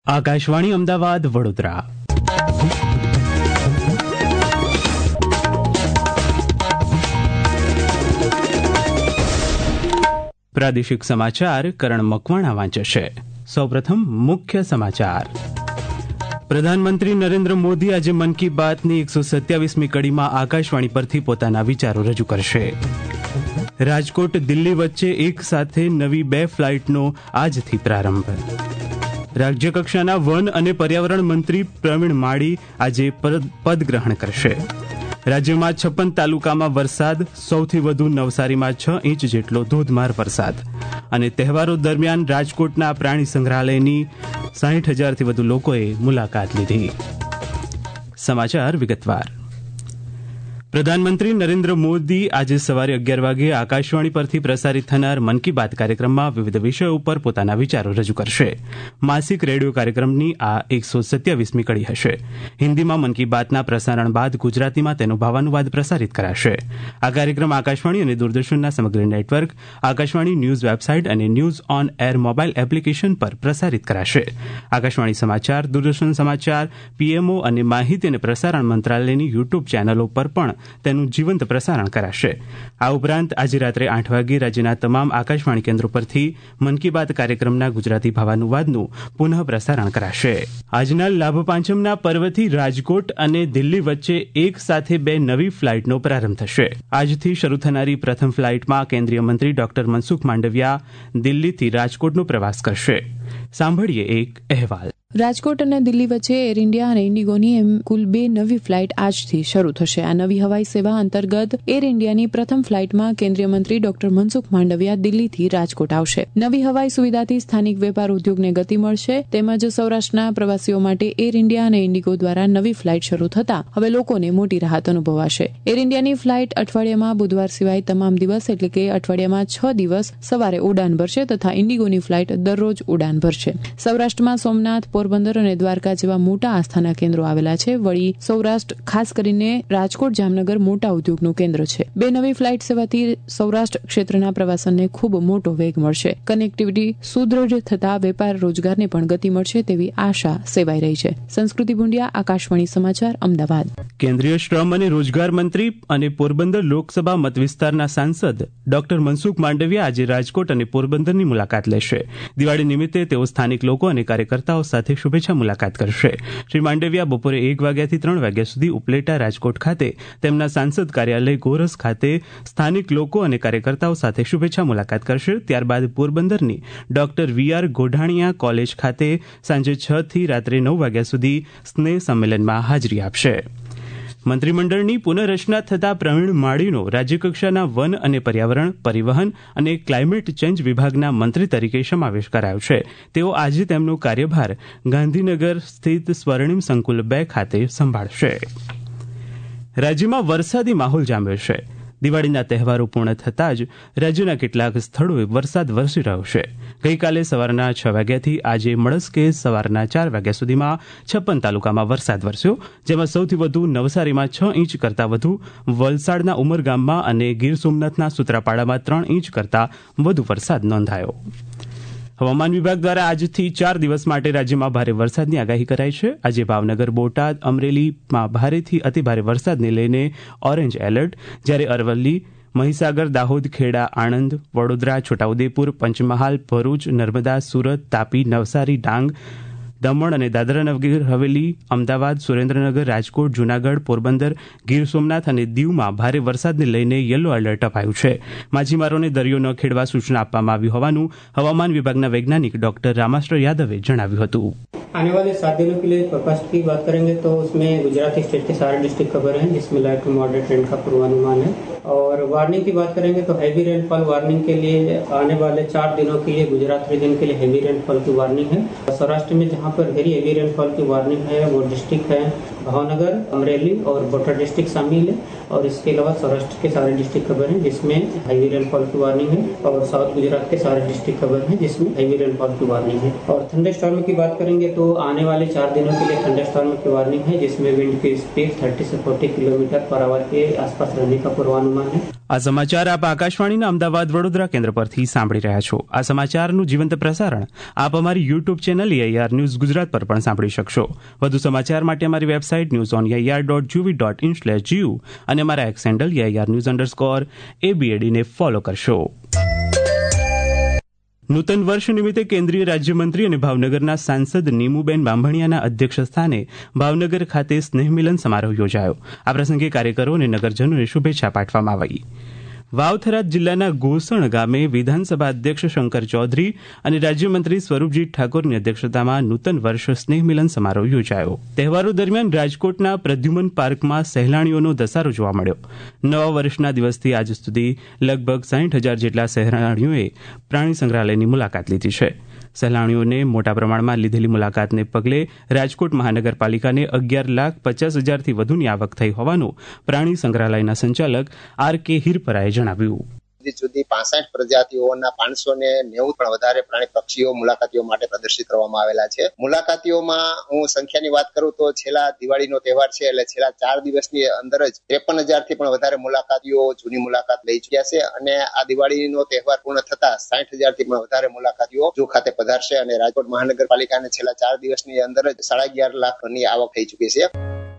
આકાશવાણી અમદાવાદ વડોદરા. પ્રાદેશિક સમાચાર કરણ મકવાણા વાંચે છે. સૌપ્રથમ મુખ્ય સમાચાર. પ્રધાનમંત્રી નરેન્દ્ર મોદી આજે મન કી બાતની 127મી કડીમાં આકાશવાણી પરથી પોતાના વિચારો રજૂ કરશે. રાજકોટ દિલ્હી વચ્ચે એક સાથે નવી 2 ફ્લાઇટનો આજથી પ્રારંભ. રાજ્યકક્ષાના વન અને પર્યાવરણ મંત્રી પ્રવીણ માળી આજે પદગ્રહણ કરશે. રાજ્યમાં 56 તાલુકામાં વરસાદ, સૌથી વધુ નવસારીમાં 6 ઇંચ જેટલો ધોધમાર વરસાદ. અને તહેવારો દરમિયાન રાજકોટના પ્રાણી સંગ્રહાલયની 60,000થી વધુ લોકોએ મુલાકાત લીધી. સમાચાર વિગતવાર. પ્રધાનમંત્રી નરેન્દ્ર મોદી આજે સવારે 11 વાગે આકાશવાણી પરથી પ્રસારિત થનાર મન કી બાત કાર્યક્રમમાં વિવિધ વિષયો ઉપર પોતાના વિચારો રજૂ કરશે. માસિક રેડિયો કાર્યક્રમની આ 127મી કડી હશે. હિન્દીમાં મન કી બાતના પ્રસારણ બાદ ગુજરાતીમાં તેનો ભાવાનુવાદ પ્રસારિત કરાશે. આ કાર્યક્રમ આકાશવાણી અને દૂરદર્શનના સમગ્ર નેટવર્ક, આકાશવાણી ન્યૂઝ વેબસાઇટ અને news on air mobile application પર પ્રસારિત કરાશે. આકાશવાણી સમાચાર, દૂરદર્શન સમાચાર, પીએમઓ અને માહિતી અને પ્રસારણ મંત્રાલયની યુટ્યુબ ચેનલો પર પણ તેનું જીવંત પ્રસારણ કરાશે. આ ઉપરાંત આજે રાત્રે 8 વાગે રાજ્યના તમામ આકાશવાણી કેન્દ્રો પરથી મન કી બાત કાર્યક્રમના ગુજરાતી ભાવાનુવાદનું પુનઃ પ્રસારણ કરાશે. આજના લાભ પાંચમના પર્વથી રાજકોટ અને દિલ્હી વચ્ચે એક સાથે 2 નવી ફ્લાઇટનો પ્રારંભ થશે. આજથી શરૂ થનારી પ્રથમ ફ્લાઇટમાં કેન્દ્રીય મંત્રી ડોક્ટર મનસુખ માંડવિયા દિલ્હીથી રાજકોટનો પ્રવાસ કરશે. સાંભળીએ એક અહેવાલ. રાજકોટ અને દિલ્હી વચ્ચે એર ઇન્ડિયા અને ઇન્ડિગોની એમ કુલ 2 નવી ફ્લાઇટ આજથી શરૂ થશે. આ નવી હવાઈ સેવા અંતર્ગત એર ઇન્ડિયાની પ્રથમ ફ્લાઇટમાં કેન્દ્રીય મંત્રી ડોક્ટર મનસુખ માંડવિયા દિલ્હીથી રાજકોટ આવશે. નવી હવાઈ સુવિધાથી સ્થાનિક વેપાર ઉદ્યોગને ગતિ મળશે. તેમજ સૌરાષ્ટ્રના પ્રવાસીઓ માટે એર ઇન્ડિયા અને ઇન્ડિગો દ્વારા નવી ફ્લાઇટ શરૂ થતા હવે લોકોને મોટી રાહત અનુભવાશે. એર ઇન્ડિયાની ફ્લાઇટ અઠવાડિયામાં બુધવાર સિવાય તમામ દિવસ એટલે કે અઠવાડિયામાં 6 દિવસ સવારે ઉડાન ભરશે તથા ઇન્ડિગોની ફ્લાઇટ દરરોજ ઉડાન ભરશે. સૌરાષ્ટ્રમાં સોમનાથ, પોરબંદર અને દ્વારકા જેવા મોટા આસ્થાના કેન્દ્રો આવેલા છે. વળી સૌરાષ્ટ્ર, ખાસ કરીને રાજકોટ, જામનગર મોટા ઉદ્યોગનું કેન્દ્ર છે. 2 નવી ફ્લાઇટ સેવાથી સૌરાષ્ટ્ર ક્ષેત્રના પ્રવાસનને ખૂબ મોટો વેગ મળશે. કનેક્ટિવિટી સુદૃઢ થતા વેપાર રોજગારને પણ ગતિ મળશે તેવી આશા સેવાઈ રહી છે. સંસ્કૃતિ ભુંડિયા, આકાશવાણી સમાચાર, અમદાવાદ. કેન્દ્રીય શ્રમ અને રોજગાર મંત્રી અને પોરબંદર લોકસભા મતવિસ્તારના સાંસદ ડોક્ટર મનસુખ માંડવિયા આજે રાજકોટ અને પોરબંદરની મુલાકાત લેશે. દિવાળી નિમિત્તે તેઓ સ્થાનિક લોકો અને કાર્યકર્તાઓ સાથે શુભેચ્છા મુલાકાત કરશે. શ્રી માંડવિયા બપોરે 1 વાગ્યાથી 3 વાગ્યા સુધી ઉપલેટા, રાજકોટ ખાતે તેમના સાંસદ કાર્યાલય ગોરસ ખાતે સ્થાનિક લોકો અને કાર્યકર્તાઓ સાથે શુભેચ્છા મુલાકાત કરશે. ત્યારબાદ પોરબંદરની ડોક્ટર વી.આર. ગોઢાણીયા કોલેજ ખાતે સાંજે 6 થી રાત્રે 9 વાગ્યા સુધી સ્નેહ સંમેલનમાં હાજરી આપશે. મંત્રીમંડળની પુનઃરચના થતા પ્રવીણ માળીનો રાજ્યકક્ષાના વન અને પર્યાવરણ, પરિવહન અને ક્લાઇમેટ ચેન્જ વિભાગના મંત્રી તરીકે સમાવેશ કરાયો છે. તેઓ આજે તેમનો કાર્યભાર ગાંધીનગર સ્થિત સ્વર્ણિમ સંકુલ 2 ખાતે સંભાળશે. રાજ્યમાં વરસાદી માહોલ જામ્યો છે. દિવાળીના તહેવારો પૂર્ણ થતાં જ રાજ્યના કેટલાક સ્થળોએ વરસાદ વરસી રહ્યો છે. ગઈકાલે સવારના 6 વાગ્યાથી આજે મળસ્કે સવારના 4 વાગ્યા સુધીમાં 56 તાલુકામાં વરસાદ વરસ્યો, જેમાં સૌથી વધુ નવસારીમાં 6 ઇંચ કરતાં વધુ, વલસાડના ઉમરગામમાં અને ગીર સોમનાથના સૂત્રાપાડામાં 3 ઇંચ કરતાં વધુ વરસાદ નોંધાયો. હવામાન વિભાગ દ્વારા આજથી 4 દિવસ માટે રાજ્યમાં ભારે વરસાદની આગાહી કરાઈ છે. આજે ભાવનગર, બોટાદ, અમરેલીમાં ભારેથી અતિભારે વરસાદને લઈને ઓરેન્જ એલર્ટ, જ્યારે અરવલ્લી, મહીસાગર, દાહોદ, ખેડા, આણંદ, વડોદરા, છોટાઉદેપુર, પંચમહાલ, ભરૂચ, નર્મદા, સુરત, તાપી, નવસારી, ડાંગ, દમણ અને દાદરા નગર હવેલી, અમદાવાદ, સુરેન્દ્રનગર, રાજકોટ, જૂનાગઢ, પોરબંદર, ગીર સોમનાથ અને દીવમાં ભારે વરસાદને લઈને યલો એલર્ટ અપાયું છે. માછીમારોને દરિયો ન ખેડવા સૂચના આપવામાં આવી હોવાનું હવામાન વિભાગના વૈજ્ઞાનિક ડોક્ટર રામાશ્ર યાદવે જણાવ્યું હતું. आने वाले 7 दिनों के लिए फोरकास्ट की बात करेंगे तो उसमें गुजरात स्टेट के सारे डिस्ट्रिक्ट कवर हैं, जिसमें लाइट टू मॉडरेट रेन का पूर्वानुमान है. और वार्निंग की बात करेंगे तो हैवी रेनफॉल वार्निंग के लिए आने वाले 4 दिनों के लिए गुजरात रीजन के लिए हैवी रेनफॉल की वार्निंग है. सौराष्ट्र में जहाँ पर वेरी हैवी रेनफॉल की वार्निंग है वो डिस्ट्रिक्ट है भावनगर, अमरेली और बोटाद डिस्ट्रिक्ट शामिल है. और इसके अलावा सौराष्ट्र के सारे डिस्ट्रिक्ट कवर हैं जिसमें हैवी रेनफॉल की वार्निंग है. और साउथ गुजरात के सारे डिस्ट्रिक्ट कवर हैं जिसमें हैवी रेनफॉल की वार्निंग है. और थंडर स्टॉर्म की बात करेंगे तो तो आने वाले 4 दिनों के लिए थंडरस्टॉर्म की वार्निंग है, जिसमें विंड की स्पीड 30 से 40 किलोमीटर पर आवर के आसपास रहने का पूर्वानुमान है। આ સમાચાર આપ આકાશવાણીના અમદાવાદ વડોદરા કેન્દ્ર પરથી સાંભળી રહ્યા છો. આ સમાચારનું જીવંત પ્રસારણ આપ અમારી YouTube channel AIR news Gujarat પર પણ સાંભળી શકશો. વધુ સમાચાર માટે અમારી વેબસાઇટ newsonAIR.gov.in/gu અને અમારા એક્સ હેન્ડલ AIR_news_ABAD ને ફોલો કરશો. નૂતન વર્ષ નિમિત્તે કેન્દ્રીય રાજ્યમંત્રી અને ભાવનગરના સાંસદ નીમુબેન બાંભણિયાના અધ્યક્ષસ્થાને ભાવનગર ખાતે સ્નેહમિલન સમારોહ યોજાયો. આ પ્રસંગે કાર્યકરો અને નગરજનોને શુભેચ્છા પાઠવવામાં આવી. વાવ-થરાદ જિલ્લાના ગોસણ ગામે વિધાનસભા અધ્યક્ષ શંકર ચૌધરી અને રાજ્યમંત્રી સ્વરૂપજી ઠાકોરની અધ્યક્ષતામાં નૂતન વર્ષ સ્નેહમિલન સમારોહ યોજાયો. તહેવારો દરમિયાન રાજકોટના પ્રદ્યુમન પાર્કમાં સહેલાણીઓનો ધસારો જોવા મળ્યો. નવા વર્ષના દિવસથી આજ સુધી લગભગ 60,000 જેટલા સહેલાણીઓએ પ્રાણી સંગ્રહાલયની મુલાકાત લીધી છે. સહેલાણીઓને મોટા પ્રમાણમાં લીધેલી મુલાકાતને પગલે રાજકોટ મહાનગરપાલિકાને 11,50,000થી વધુની આવક થઈ હોવાનું પ્રાણી સંગ્રહાલયના સંચાલક RK હિરપરાએ જણાવ્યું. જુદી 65 પ્રજાતિઓના 590 પણ વધારે પ્રાણી પક્ષીઓ મુલાકાતીઓ માટે પ્રદર્શિત કરવામાં આવેલા છે. મુલાકાતીઓમાં હું સંખ્યાની વાત કરું તો છેલ્લા દિવાળીનો તહેવાર છે એટલે છેલ્લા 4 દિવસની અંદર જ 53,000થી પણ વધારે મુલાકાતીઓ જૂની મુલાકાત લઈ ચુક્યા છે અને આ દિવાળીનો તહેવાર પૂર્ણ થતા 60,000થી પણ વધારે મુલાકાતીઓ ઝૂ ખાતે પધારશે અને રાજકોટ મહાનગરપાલિકાને છેલ્લા 4 દિવસની અંદર જ 11.5 લાખની આવક થઈ ચૂકી છે.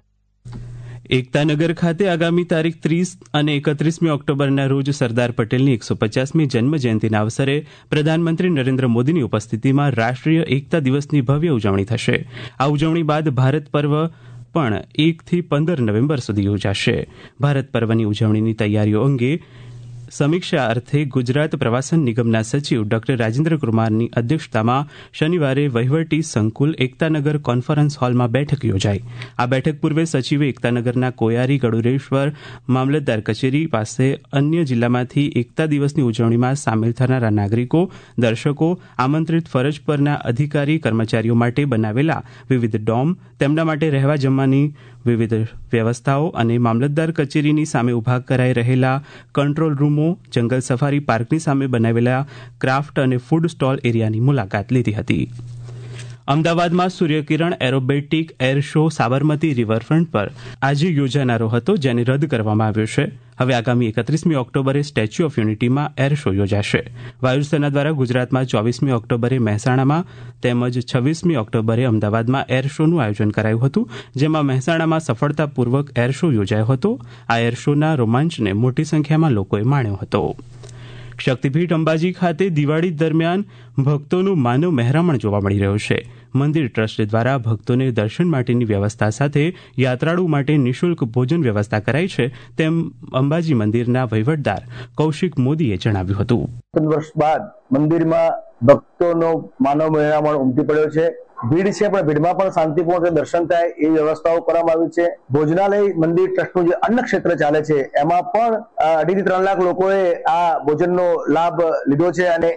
એકતાનગર ખાતે આગામી તારીખ 30 અને 31મી ઓક્ટોબરના રોજ સરદાર પટેલની 150મી જન્મજયંતિના અવસરે પ્રધાનમંત્રી નરેન્દ્ર મોદીની ઉપસ્થિતિમાં રાષ્ટ્રીય એકતા દિવસની ભવ્ય ઉજવણી થશે. આ ઉજવણી બાદ ભારત પર્વ પણ 1થી 15 નવેમ્બર સુધી યોજાશે. ભારત પર્વની ઉજવણીની તૈયારીઓ અંગે સમીક્ષા અર્થે ગુજરાત પ્રવાસન નિગમના સચિવ ડોક્ટર રાજેન્દ્ર કુમારની અધ્યક્ષતામાં શનિવારે વહીવટી સંકુલ એકતાનગર કોન્ફરન્સ હોલમાં બેઠક યોજાઈ. આ બેઠક પૂર્વે સચિવે એકતાનગરના કોયારી ગડુરેશ્વર મામલતદાર કચેરી પાસે અન્ય જિલ્લામાંથી એકતા દિવસની ઉજવણીમાં સામેલ થનારા નાગરિકો, દર્શકો, આમંત્રિત ફરજ પરના અધિકારી કર્મચારીઓ માટે બનાવેલા વિવિધ ડોમ, તેમના માટે રહેવા જમવાની વિવિધ વ્યવસ્થાઓ અને મામલતદાર કચેરીની સામે ઉભા કરાઈ રહેલા કંટ્રોલ રૂમો, જંગલ સફારી પાર્કની સામે બનાવેલા ક્રાફ્ટ અને ફૂડ સ્ટોલ એરિયાની મુલાકાત લીધી હતી. અમદાવાદમાં Suryakiran aerobatic air show Sabarmati riverfront પર આજે યોજાનારો હતો, જેને રદ કરવામાં આવ્યો છે. હવે આગામી 31મી ઓક્ટોબરે સ્ટેચ્યુ ઓફ યુનિટીમાં એર શો યોજાશે. વાયુસેના દ્વારા ગુજરાતમાં 24મી ઓક્ટોબરે મહેસાણામાં તેમજ 26મી ઓક્ટોબરે અમદાવાદમાં એર શોનું આયોજન કરાયું હતું, જેમાં મહેસાણામાં સફળતાપૂર્વક એર શો યોજાયો હતો. આ એર શોના રોમાંચને મોટી સંખ્યામાં લોકોએ માણ્યો હતો. શક્તિપીઠ અંબાજી ખાતે દિવાળી દરમિયાન ભક્તોનું માનવ મહેરામણ જોવા મળી રહ્યું છે. મંદિર ટ્રસ્ટ દ્વારા ભક્તોને દર્શન માટેની વ્યવસ્થા સાથે યાત્રાળુ માટે નિઃશુલ્ક ભોજન વ્યવસ્થા કરાઈ છે, તેમ અંબાજી મંદિરના વહીવટદાર કૌશિક મોદીએ જણાવ્યું હતું. વર્ષ બાદ મંદિરમાં ભક્તોનો માનવ મહેરામણ ઉમટી પડ્યો છે. ભીડ છે પણ ભીડમાં પણ શાંતિપૂર્વક દર્શન થાય એ વ્યવસ્થાઓ કરવામાં આવી છે. ભોજનાલય મંદિર ટ્રસ્ટનું જે અન્ન ક્ષેત્ર ચાલે છે એમાં પણ 2.5 થી 3 લાખ લોકોએ આ ભોજનનો લાભ લીધો છે અને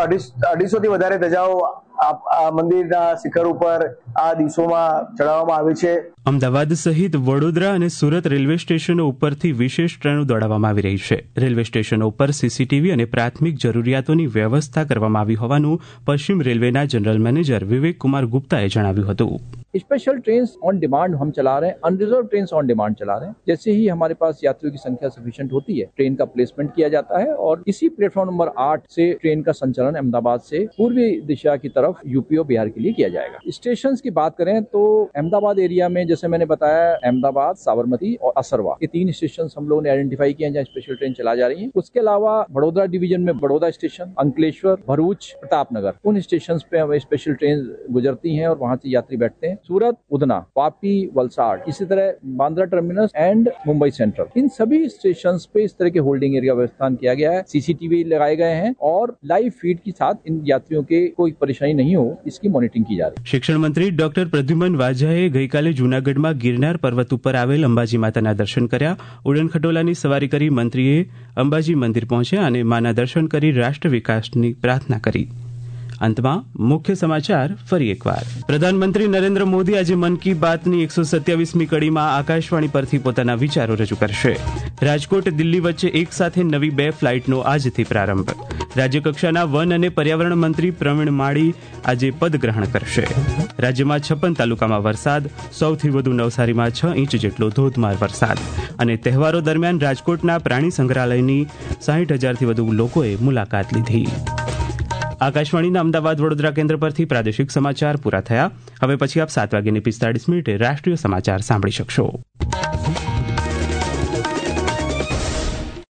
250થી વધારે ધજાઓ આ મંદિરના શિખર ઉપર આ દિવસોમાં ચડાવવામાં આવી છે. અમદાવાદ સહિત વડોદરા અને સુરત રેલવે સ્ટેશનો ઉપરથી વિશેષ ટ્રેનો દોડાવવામાં આવી રહી છે. રેલવે સ્ટેશનો ઉપર સીસીટીવી અને પ્રાથમિક જરૂરિયાતોની વ્યવસ્થા કરવામાં આવી હોવાનું પશ્ચિમ રેલવેના જનરલ મેનેજર વિવેક કુમાર ગુપ્તાએ જણાવ્યું હતું. स्पेशल ट्रेन ऑन डिमांड हम चला रहे हैं, अनरिजर्व ट्रेन ऑन डिमांड चला रहे हैं. जैसे ही हमारे पास यात्रियों की संख्या सफिशिएंट होती है, ट्रेन का प्लेसमेंट किया जाता है और इसी प्लेटफॉर्म नंबर 8 से ट्रेन का संचालन अहमदाबाद से पूर्वी दिशा की तरफ यूपी और बिहार के लिए किया जाएगा. स्टेशन की बात करें तो अहमदाबाद एरिया में जैसे मैंने बताया अहमदाबाद, साबरमती और असरवा, ये 3 स्टेशन हम लोगों ने आइडेंटिफाई किए हैं जहाँ स्पेशल ट्रेन चला जा रही है. उसके अलावा बड़ौदा डिवीजन में बड़ौदा स्टेशन, अंकलेश्वर, भरूच, प्रतापनगर, उन स्टेशन पे हमें स्पेशल ट्रेन गुजरती है और वहां से यात्री बैठते हैं. सूरत, उदना, वापी, वलसाड, इसी तरह Bandra terminus and Mumbai central, इन सभी स्टेशन पे इस तरह के होल्डिंग एरिया व्यवस्था किया गया है. सीसीटीवी लगाए गए हैं और लाइव फीड के साथ इन यात्रियों के कोई परेशानी नहीं हो इसकी मॉनिटरिंग की जा रही है. શિક્ષણ મંત્રી ડોક્ટર પ્રદ્યુમન વાજાએ ગઈકાલે જૂનાગઢમાં ગિરનાર પર્વત ઉપર આવેલ અંબાજી માતાના દર્શન કર્યા. ઉડન ખટોલાની સવારી કરી મંત્રીએ અંબાજી મંદિર પહોંચ્યા અને માના દર્શન કરી રાષ્ટ્ર વિકાસની પ્રાર્થના કરી. અંતમાં મુખ્ય સમાચાર ફરી એકવાર. પ્રધાનમંત્રી નરેન્દ્ર મોદી આજે મન કી બાતની 127મી કડીમાં આકાશવાણી પરથી પોતાના વિચારો રજૂ કરશે. રાજકોટ દિલ્હી વચ્ચે એક સાથે નવી 2 ફ્લાઇટનો આજથી પ્રારંભ. રાજ્યકક્ષાના વન અને પર્યાવરણ મંત્રી પ્રવીણ માળી આજે પદગ્રહણ કરશે. રાજ્યમાં 56 તાલુકામાં વરસાદ, સૌથી વધુ નવસારીમાં 6 ઇંચ જેટલો ધોધમાર વરસાદ. અને તહેવારો દરમિયાન રાજકોટના પ્રાણી સંગ્રહાલયની 60,000થી વધુ લોકોએ મુલાકાત લીધી. આકાશવાણીના અમદાવાદ વડોદરા કેન્દ્ર પરથી પ્રાદેશિક સમાચાર પૂરા થયા. હવે પછી આપ 7:45 રાષ્ટ્રીય સમાચાર સાંભળી શકશો.